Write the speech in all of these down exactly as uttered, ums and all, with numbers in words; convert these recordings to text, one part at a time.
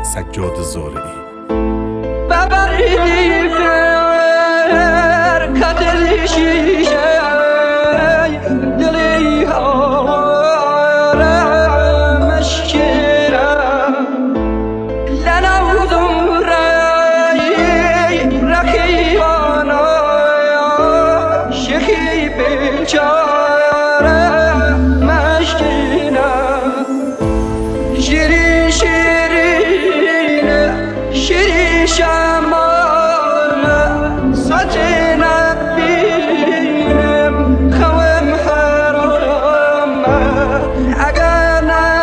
سجاد زارعی. ببری فر کتل شیشه دلی ها مشکرم لنوزم رای رقیبانا شکی بیچاره مشکرم شیرین شیرین شیرین شمال ساته نبینم خوام حرام اگر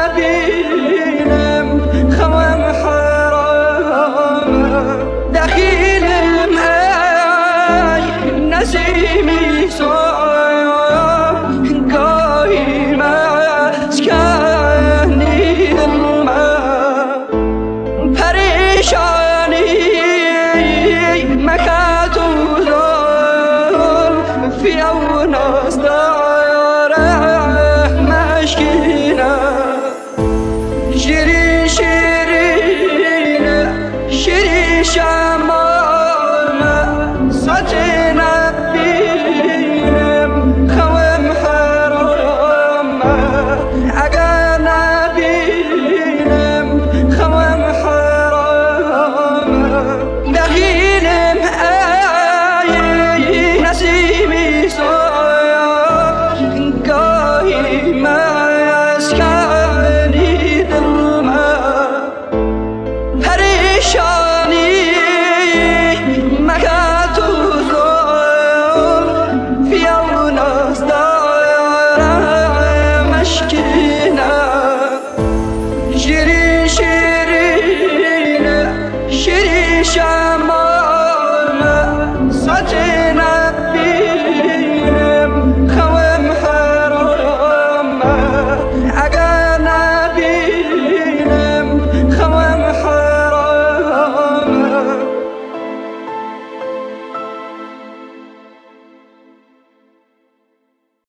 نبینم خوام حرام دخیلم ای نسیمی سوی گاهی مسکنی دل من پریشانی مکتو فی اون داره مشکینه شیرین شیرین شیرین شمال ساته نبینم خوام حرام اگر نبینم خوام حرام دخیلم ای نسیمی سوی گاهی مسکنی دل من پریشانی مکتو فی اون داره مشکینه شیرین شیرین شیرین شمال ساته